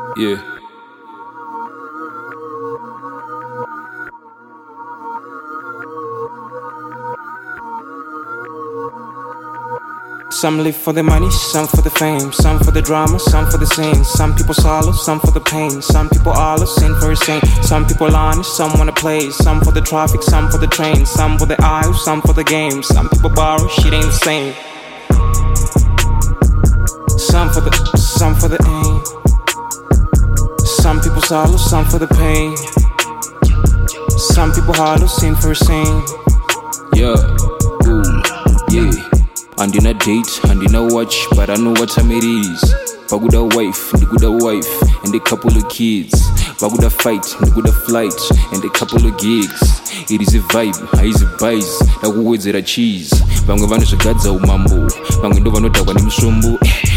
Yeah. Some live for the money, some for the fame, some for the drama, some for the scene. Some people sorrow, some for the pain. Some people are sin for a saint. Some people honest, some wanna play. Some for the traffic, some for the train. Some for the aisles, some for the game. Some people borrow, shit ain't the same. Some for the aim. Some people sorrow, some for the pain. Some people hollow, sin for a saint. Yeah. Ooh. Yeah. And in a date, and in a watch, but I know what time it is. Baguda wife, ndikuda wife, and a couple of kids. Baguda fight, ndikuda flight, and a couple of gigs. It is a vibe, haizi buys, nakuwedzera cheese. Vamwe vanosvigadza umambo, vamwe ndo vanotakwa nemusombo.